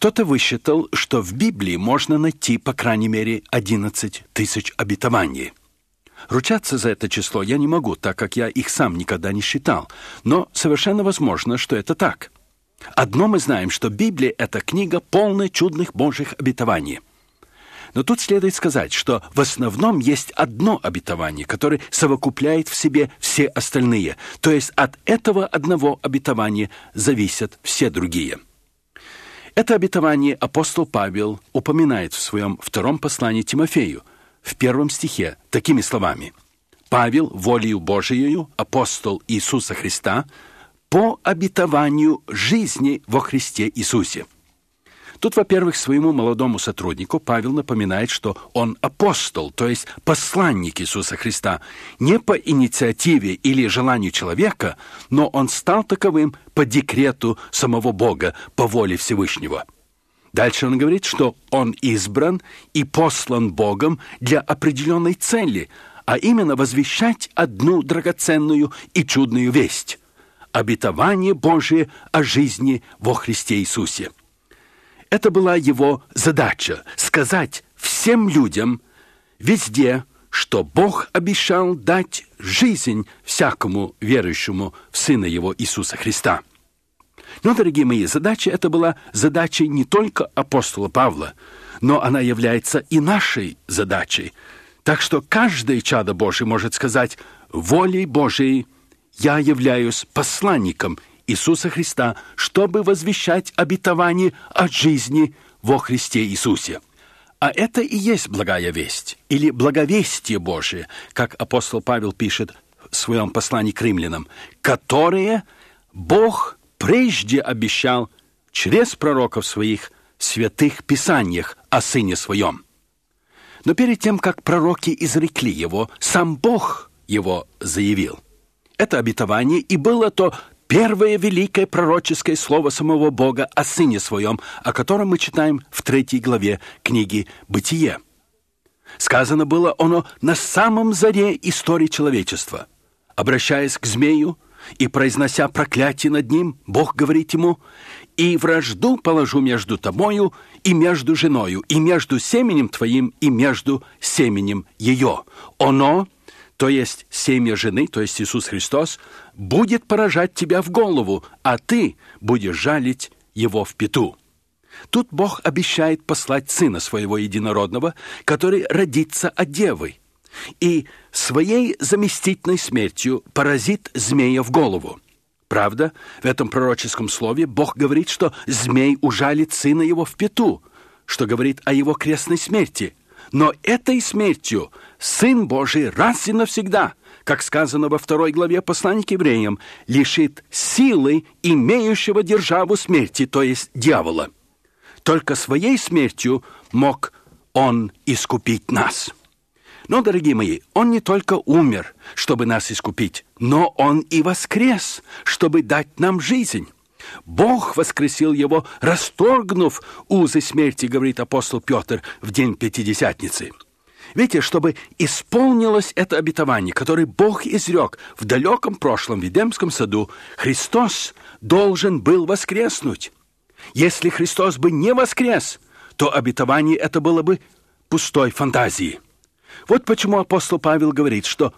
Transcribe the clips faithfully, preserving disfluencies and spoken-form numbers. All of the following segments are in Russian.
Кто-то высчитал, что в Библии можно найти, по крайней мере, одиннадцать тысяч обетований. Ручаться за это число я не могу, так как я их сам никогда не считал, но совершенно возможно, что это так. Одно мы знаем, что Библия — это книга, полная чудных Божьих обетований. Но тут следует сказать, что в основном есть одно обетование, которое совокупляет в себе все остальные, то есть от этого одного обетования зависят все другие. Это обетование апостол Павел упоминает в своем втором послании Тимофею, в первом стихе, такими словами: «Павел, волею Божиею, апостол Иисуса Христа, по обетованию жизни во Христе Иисусе». Тут, во-первых, своему молодому сотруднику Павел напоминает, что он апостол, то есть посланник Иисуса Христа, не по инициативе или желанию человека, но он стал таковым по декрету самого Бога, по воле Всевышнего. Дальше он говорит, что он избран и послан Богом для определенной цели, а именно возвещать одну драгоценную и чудную весть – обетование Божие о жизни во Христе Иисусе. Это была его задача – сказать всем людям везде, что Бог обещал дать жизнь всякому верующему в Сына Его Иисуса Христа. Но, дорогие мои, задача эта была задачей не только апостола Павла, но она является и нашей задачей. Так что каждое чадо Божие может сказать: «Волей Божией я являюсь посланником Иисуса Христа, чтобы возвещать обетование о жизни во Христе Иисусе». А это и есть благая весть, или благовестие Божие, как апостол Павел пишет в своем послании к римлянам, «которое Бог прежде обещал через пророков своих в святых писаниях о Сыне Своем». Но перед тем, как пророки изрекли его, сам Бог его заявил. Это обетование и было то первое великое пророческое слово самого Бога о Сыне Своем, о котором мы читаем в третьей главе книги «Бытие». Сказано было оно на самом заре истории человечества. Обращаясь к змею и произнося проклятие над ним, Бог говорит ему: «И вражду положу между тобою и между женою, и между семенем твоим, и между семенем ее. Оно, то есть семя жены, то есть Иисус Христос, будет поражать тебя в голову, а ты будешь жалить его в пяту». Тут Бог обещает послать Сына Своего Единородного, который родится от Девы, и своей заместительной смертью поразит змея в голову. Правда, в этом пророческом слове Бог говорит, что змей ужалит Сына Его в пяту, что говорит о Его крестной смерти. Но этой смертью Сын Божий раз и навсегда, как сказано во второй главе послания к евреям, лишит силы имеющего державу смерти, то есть дьявола. Только своей смертью мог Он искупить нас. Но, дорогие мои, Он не только умер, чтобы нас искупить, но Он и воскрес, чтобы дать нам жизнь. Бог воскресил Его, расторгнув узы смерти, говорит апостол Петр в день Пятидесятницы. Видите, чтобы исполнилось это обетование, которое Бог изрек в далеком прошлом в Эдемском саду, Христос должен был воскреснуть. Если Христос бы не воскрес, то обетование это было бы пустой фантазией. Вот почему апостол Павел говорит, что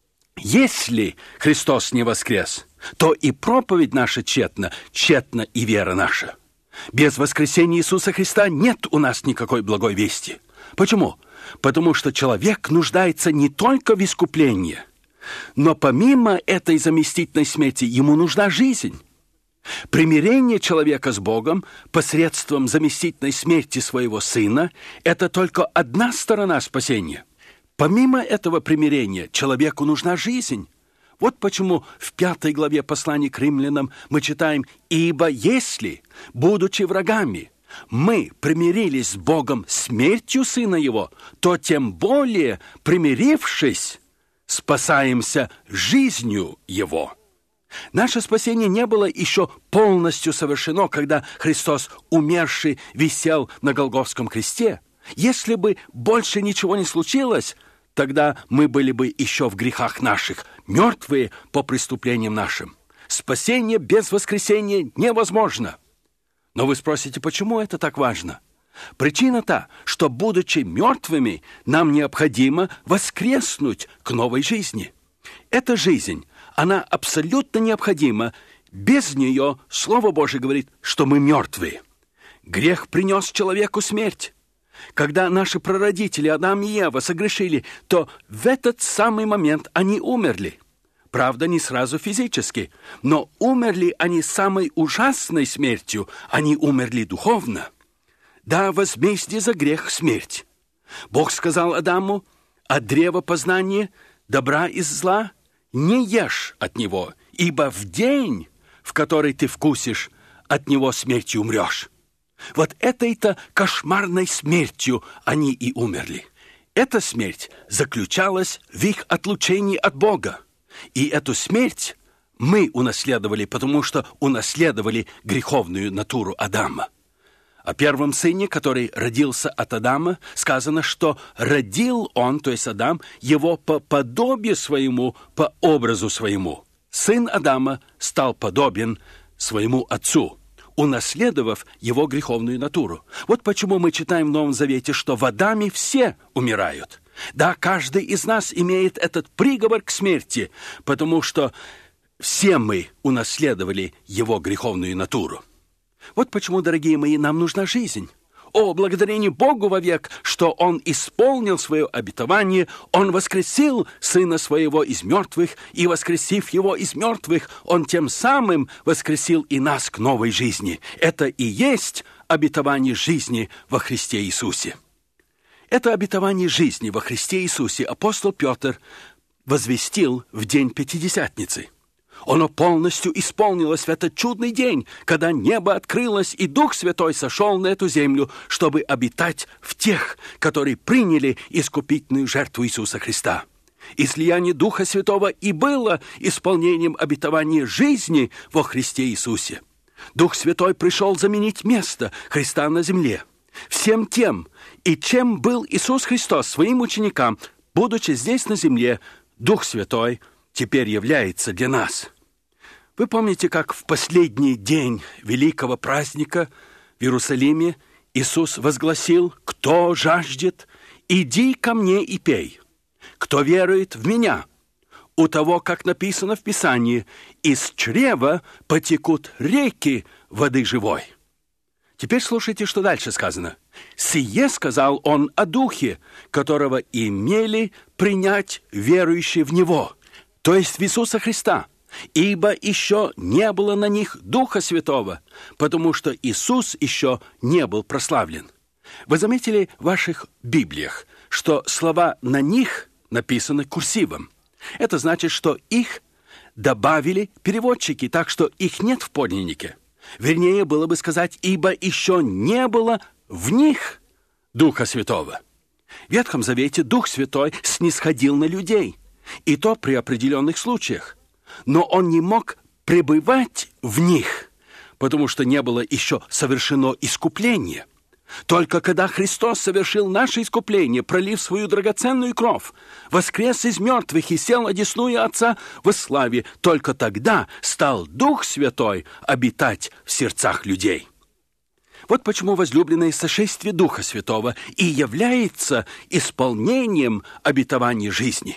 если Христос не воскрес, то и проповедь наша тщетна, тщетна и вера наша. Без воскресения Иисуса Христа нет у нас никакой благой вести. Почему? Потому что человек нуждается не только в искуплении, но помимо этой заместительной смерти ему нужна жизнь. Примирение человека с Богом посредством заместительной смерти своего Сына – это только одна сторона спасения. Помимо этого примирения человеку нужна жизнь. Вот почему в пятой главе послания к римлянам мы читаем: «Ибо если, будучи врагами, мы примирились с Богом смертью Сына Его, то тем более, примирившись, спасаемся жизнью Его». Наше спасение не было еще полностью совершено, когда Христос, умерший, висел на Голгофском кресте. Если бы больше ничего не случилось, тогда мы были бы еще в грехах наших, мертвые по преступлениям нашим. Спасение без воскресения невозможно. Но вы спросите, почему это так важно? Причина та, что, будучи мертвыми, нам необходимо воскреснуть к новой жизни. Эта жизнь, она абсолютно необходима. Без нее Слово Божие говорит, что мы мертвые. Грех принес человеку смерть. Когда наши прародители Адам и Ева согрешили, то в этот самый момент они умерли. Правда, не сразу физически, но умерли они самой ужасной смертью, они умерли духовно. Да, возмездие за грех — смерть. Бог сказал Адаму: от древа познания добра и зла не ешь от него, ибо в день, в который ты вкусишь, от него смертью умрешь. Вот этой-то кошмарной смертью они и умерли. Эта смерть заключалась в их отлучении от Бога. И эту смерть мы унаследовали, потому что унаследовали греховную натуру Адама. О первом сыне, который родился от Адама, сказано, что родил он, то есть Адам, его по подобию своему, по образу своему. Сын Адама стал подобен своему отцу, унаследовав его греховную натуру. Вот почему мы читаем в Новом Завете, что в Адаме все умирают. Да, каждый из нас имеет этот приговор к смерти, потому что все мы унаследовали его греховную натуру. Вот почему, дорогие мои, нам нужна жизнь. О, благодарение Богу вовек, что Он исполнил свое обетование, Он воскресил Сына Своего из мертвых, и, воскресив Его из мертвых, Он тем самым воскресил и нас к новой жизни. Это и есть обетование жизни во Христе Иисусе. Это обетование жизни во Христе Иисусе апостол Петр возвестил в день Пятидесятницы. Оно полностью исполнилось в этот чудный день, когда небо открылось, и Дух Святой сошел на эту землю, чтобы обитать в тех, которые приняли искупительную жертву Иисуса Христа. Излияние Духа Святого и было исполнением обетования жизни во Христе Иисусе. Дух Святой пришел заменить место Христа на земле. Всем тем, и чем был Иисус Христос своим ученикам, будучи здесь на земле, Дух Святой теперь является для нас. Вы помните, как в последний день великого праздника в Иерусалиме Иисус возгласил: «Кто жаждет, иди ко мне и пей. Кто верует в Меня, у того, как написано в Писании, из чрева потекут реки воды живой». Теперь слушайте, что дальше сказано. «Сие сказал Он о Духе, которого имели принять верующие в Него». То есть в Иисуса Христа, ибо еще не было на них Духа Святого, потому что Иисус еще не был прославлен. Вы заметили в ваших Библиях, что слова «на них» написаны курсивом? Это значит, что их добавили переводчики, так что их нет в подлиннике. Вернее, было бы сказать, ибо еще не было в них Духа Святого. В Ветхом Завете Дух Святой снисходил на людей, и то при определенных случаях. Но Он не мог пребывать в них, потому что не было еще совершено искупление. Только когда Христос совершил наше искупление, пролив свою драгоценную кровь, воскрес из мертвых и сел одесную Отца во славе, только тогда стал Дух Святой обитать в сердцах людей. Вот почему возлюбленное сошествие Духа Святого и является исполнением обетования жизни.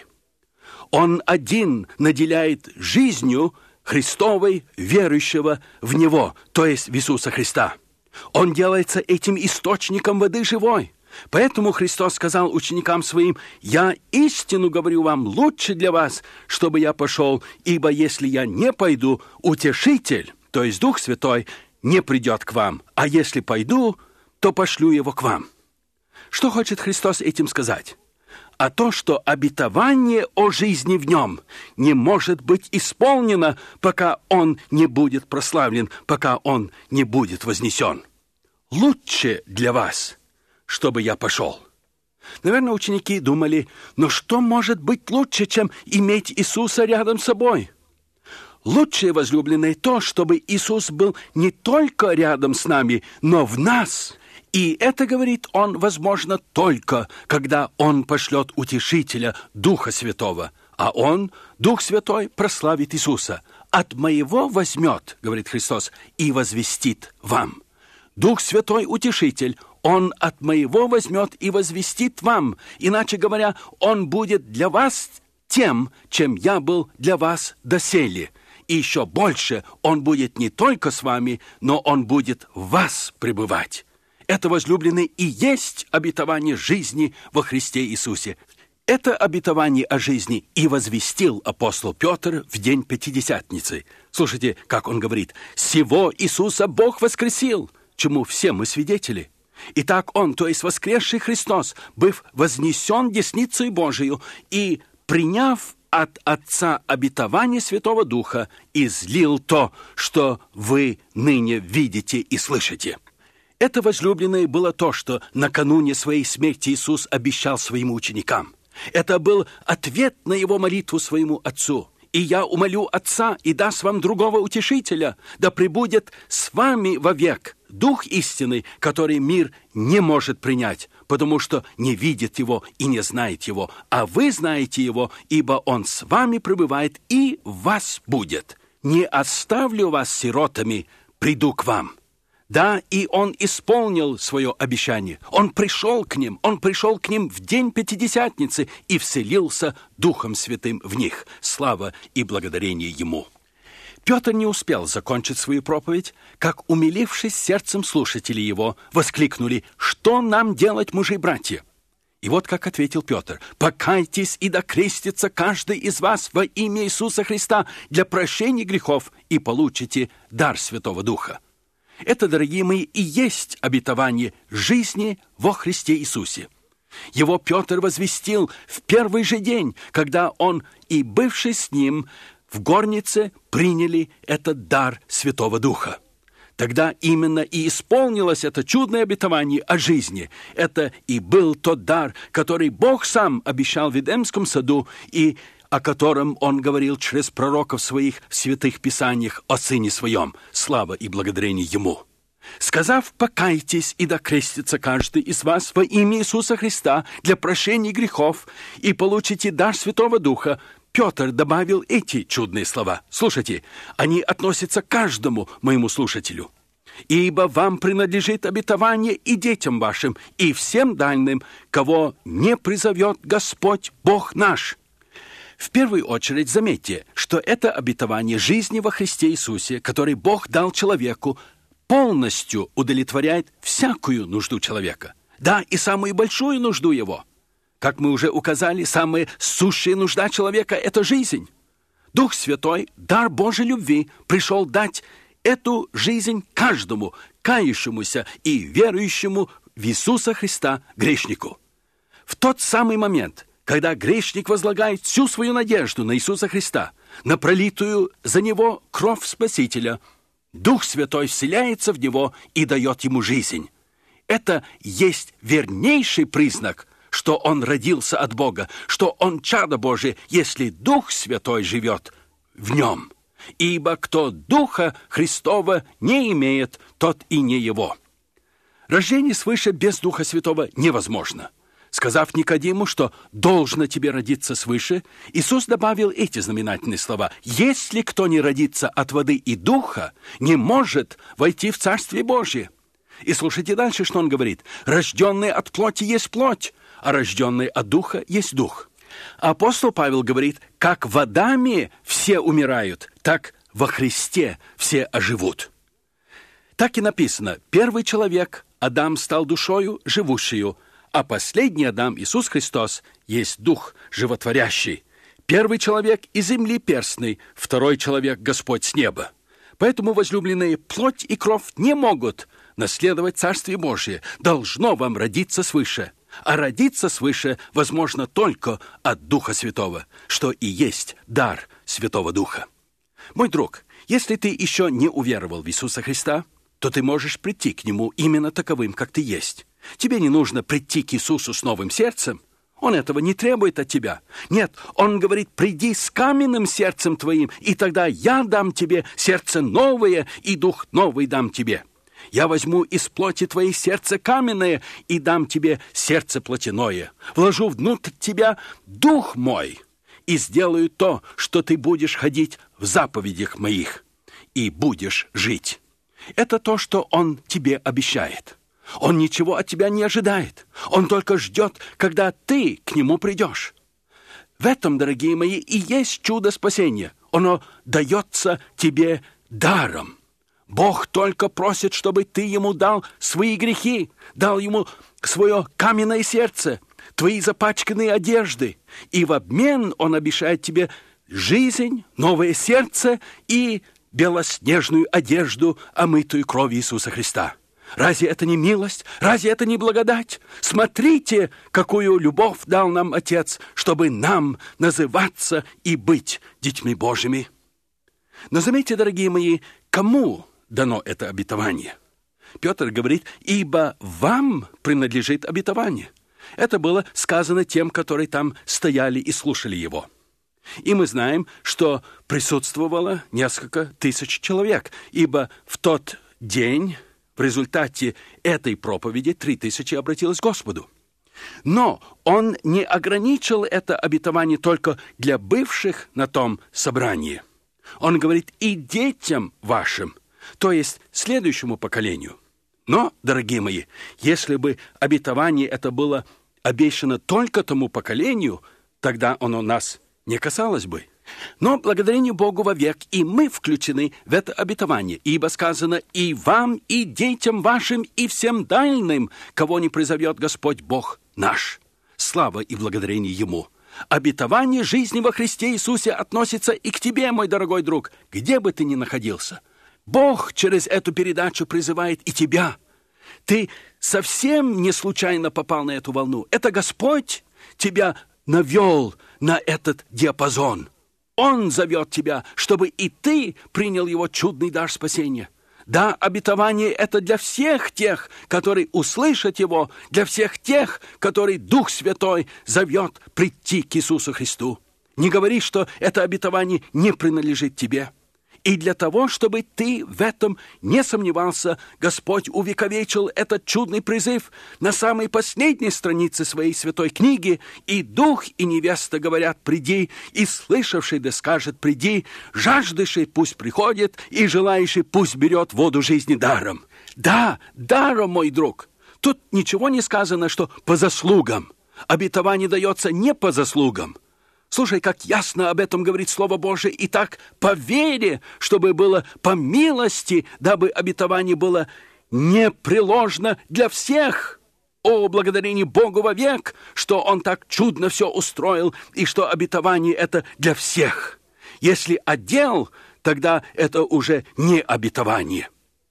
Он один наделяет жизнью Христовой верующего в Него, то есть в Иисуса Христа. Он делается этим источником воды живой. Поэтому Христос сказал ученикам Своим: «Я истину говорю вам, лучше для вас, чтобы я пошел, ибо если я не пойду, Утешитель, то есть Дух Святой, не придет к вам, а если пойду, то пошлю его к вам». Что хочет Христос этим сказать? А то, что обетование о жизни в Нем не может быть исполнено, пока Он не будет прославлен, пока Он не будет вознесен. Лучше для вас, чтобы я пошел. Наверное, ученики думали: но что может быть лучше, чем иметь Иисуса рядом с собой? Лучшее, возлюбленное, то, чтобы Иисус был не только рядом с нами, но в нас. И это, говорит Он, возможно только, когда Он пошлет Утешителя, Духа Святого. А Он, Дух Святой, прославит Иисуса. «От Моего возьмет, — говорит Христос, — и возвестит вам». Дух Святой Утешитель, Он от моего возьмет и возвестит вам. Иначе говоря, Он будет для вас тем, чем я был для вас доселе. И еще больше, Он будет не только с вами, но Он будет в вас пребывать. Это, возлюбленные, и есть обетование жизни во Христе Иисусе. Это обетование о жизни и возвестил апостол Петр в день Пятидесятницы. Слушайте, как он говорит: «Сего Иисуса Бог воскресил», чему все мы свидетели. Итак, Он, то есть воскресший Христос, быв вознесен десницей Божию и приняв от Отца обетование Святого Духа, излил то, что вы ныне видите и слышите. Это, возлюбленные, было то, что накануне своей смерти Иисус обещал своим ученикам. Это был ответ на Его молитву своему Отцу. «И я умолю Отца, и даст вам другого утешителя, да пребудет с вами вовек Дух истины, который мир не может принять, потому что не видит Его и не знает Его, а вы знаете Его, ибо Он с вами пребывает и в вас будет. Не оставлю вас сиротами, приду к вам». Да, и Он исполнил свое обещание. Он пришел к ним, Он пришел к ним в день Пятидесятницы и вселился Духом Святым в них. Слава и благодарение Ему. Петр не успел закончить свою проповедь, как, умилившись сердцем слушателей его, воскликнули: «Что нам делать, мужи-братья?» И вот как ответил Петр: «Покайтесь и докрестится каждый из вас во имя Иисуса Христа для прощения грехов, и получите дар Святого Духа». Это, дорогие мои, и есть обетование жизни во Христе Иисусе. Его Петр возвестил в первый же день, когда он и бывший с ним в горнице приняли этот дар Святого Духа. Тогда именно и исполнилось это чудное обетование о жизни. Это и был тот дар, который Бог сам обещал в Эдемском саду, и о котором Он говорил через пророков своих в святых писаниях о Сыне Своем. Слава и благодарение Ему. «Сказав: покайтесь, и докрестится каждый из вас во имя Иисуса Христа для прощения грехов, и получите дар Святого Духа», Петр добавил эти чудные слова. Слушайте, они относятся к каждому моему слушателю. «Ибо вам принадлежит обетование и детям вашим, и всем дальним, кого не призовет Господь Бог наш». В первую очередь заметьте, что это обетование жизни во Христе Иисусе, который Бог дал человеку, полностью удовлетворяет всякую нужду человека. Да, и самую большую нужду его. Как мы уже указали, самая сущая нужда человека – это жизнь. Дух Святой, дар Божьей любви, пришел дать эту жизнь каждому, кающемуся и верующему в Иисуса Христа грешнику. В тот самый момент, когда грешник возлагает всю свою надежду на Иисуса Христа, на пролитую за него кровь Спасителя, Дух Святой вселяется в него и дает ему жизнь. Это есть вернейший признак, что он родился от Бога, что он чадо Божие, если Дух Святой живет в нем. Ибо кто Духа Христова не имеет, тот и не его. Рождение свыше без Духа Святого невозможно. Сказав Никодиму, что должно тебе родиться свыше, Иисус добавил эти знаменательные слова: «Если кто не родится от воды и духа, не может войти в Царствие Божие». И слушайте дальше, что он говорит: «Рожденный от плоти есть плоть, а рожденный от духа есть дух». Апостол Павел говорит: «Как в Адаме все умирают, так во Христе все оживут». Так и написано: первый человек, Адам, стал душою живущую, а последний Адам, Иисус Христос, есть Дух животворящий. Первый человек из земли перстный, второй человек Господь с неба. Поэтому, возлюбленные, плоть и кровь не могут наследовать Царствие Божие. Должно вам родиться свыше. А родиться свыше возможно только от Духа Святого, что и есть дар Святого Духа. Мой друг, если ты еще не уверовал в Иисуса Христа, то ты можешь прийти к Нему именно таковым, как ты есть. Тебе не нужно прийти к Иисусу с новым сердцем. Он этого не требует от тебя. Нет, Он говорит: приди с каменным сердцем твоим, и тогда я дам тебе сердце новое, и дух новый дам тебе. Я возьму из плоти твоей сердце каменное и дам тебе сердце плотяное. Вложу внутрь тебя дух мой и сделаю то, что ты будешь ходить в заповедях моих и будешь жить. Это то, что Он тебе обещает. Он ничего от тебя не ожидает. Он только ждет, когда ты к Нему придешь. В этом, дорогие мои, и есть чудо спасения. Оно дается тебе даром. Бог только просит, чтобы ты Ему дал свои грехи, дал Ему свое каменное сердце, твои запачканные одежды. И в обмен Он обещает тебе жизнь, новое сердце и белоснежную одежду, омытую кровью Иисуса Христа. Разве это не милость? Разве это не благодать? Смотрите, какую любовь дал нам Отец, чтобы нам называться и быть детьми Божьими. Но заметьте, дорогие мои, кому дано это обетование? Петр говорит, ибо вам принадлежит обетование. Это было сказано тем, которые там стояли и слушали его. И мы знаем, что присутствовало несколько тысяч человек, ибо в тот день в результате этой проповеди три тысячи обратилось к Господу. Но Он не ограничил это обетование только для бывших на том собрании. Он говорит и детям вашим, то есть следующему поколению. Но, дорогие мои, если бы обетование это было обещано только тому поколению, тогда оно нас не касалось бы. Но благодарение Богу вовек и мы включены в это обетование, ибо сказано «и вам, и детям вашим, и всем дальним, кого не призовет Господь Бог наш». Слава и благодарение Ему. Обетование жизни во Христе Иисусе относится и к тебе, мой дорогой друг, где бы ты ни находился. Бог через эту передачу призывает и тебя. Ты совсем не случайно попал на эту волну. Это Господь тебя навел на этот диапазон. Он зовет тебя, чтобы и ты принял Его чудный дар спасения. Да, обетование это для всех тех, которые услышат Его, для всех тех, которые Дух Святой зовет прийти к Иисусу Христу. Не говори, что это обетование не принадлежит тебе. И для того, чтобы ты в этом не сомневался, Господь увековечил этот чудный призыв на самой последней странице своей святой книги. И дух, и невеста говорят «приди», и слышавший да скажет «приди», жаждущий пусть приходит, и желающий пусть берет воду жизни даром. Да, даром, мой друг. Тут ничего не сказано, что по заслугам. Обетование дается не по заслугам. Слушай, как ясно об этом говорит Слово Божие. И так по вере, чтобы было по милости, дабы обетование было непреложно для всех. О, благодарение Богу вовек, что Он так чудно все устроил, и что обетование это для всех. Если отдел, тогда это уже не обетование.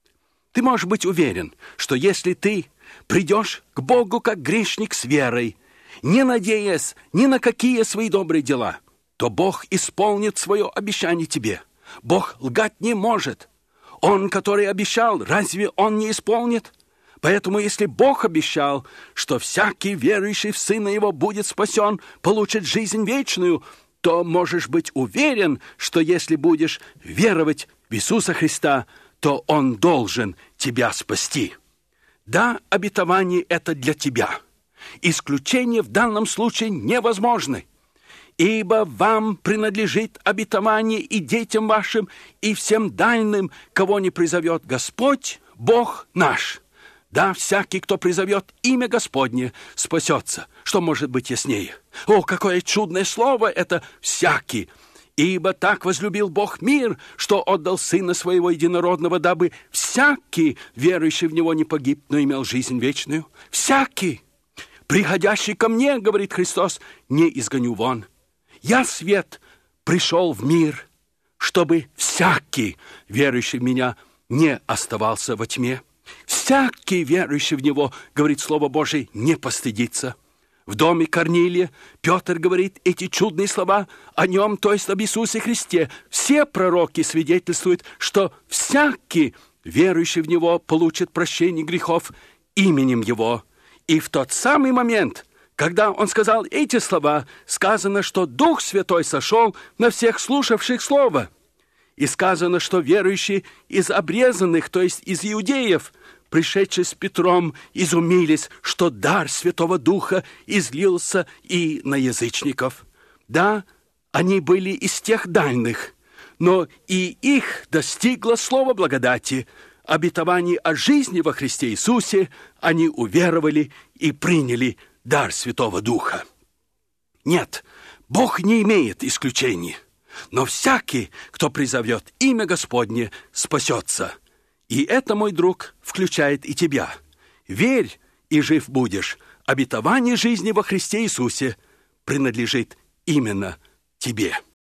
Ты можешь быть уверен, что если ты придешь к Богу как грешник с верой, не надеясь ни на какие свои добрые дела, то Бог исполнит свое обещание тебе. Бог лгать не может. Он, который обещал, разве Он не исполнит? Поэтому, если Бог обещал, что всякий верующий в Сына Его будет спасен, получит жизнь вечную, то можешь быть уверен, что если будешь веровать в Иисуса Христа, то Он должен тебя спасти. Да, обетование это для тебя. Исключения в данном случае невозможны. Ибо вам принадлежит обетование и детям вашим, и всем дальним, кого не призовет Господь, Бог наш. Да, всякий, кто призовет имя Господне, спасется. Что может быть яснее? О, какое чудное слово это «всякий». Ибо так возлюбил Бог мир, что отдал Сына Своего Единородного, дабы всякий, верующий в Него, не погиб, но имел жизнь вечную. Всякий. «Приходящий ко мне, — говорит Христос, — не изгоню вон. Я, свет, пришел в мир, чтобы всякий, верующий в Меня, не оставался во тьме. Всякий, верующий в Него, — говорит Слово Божие, — не постыдится». В доме Корнилия Петр говорит эти чудные слова о Нем, то есть об Иисусе Христе. Все пророки свидетельствуют, что всякий, верующий в Него, получит прощение грехов именем Его. И в тот самый момент, когда он сказал эти слова, сказано, что Дух Святой сошел на всех слушавших Слово. И сказано, что верующие из обрезанных, то есть из иудеев, пришедшие с Петром, изумились, что дар Святого Духа излился и на язычников. Да, они были из тех дальних, но и их достигло слово благодати. обетований о жизни во Христе Иисусе, они уверовали и приняли дар Святого Духа. Нет, Бог не имеет исключений, но всякий, кто призовет имя Господне, спасется. И это, мой друг, включает и тебя. Верь, и жив будешь. Обетование жизни во Христе Иисусе принадлежит именно тебе.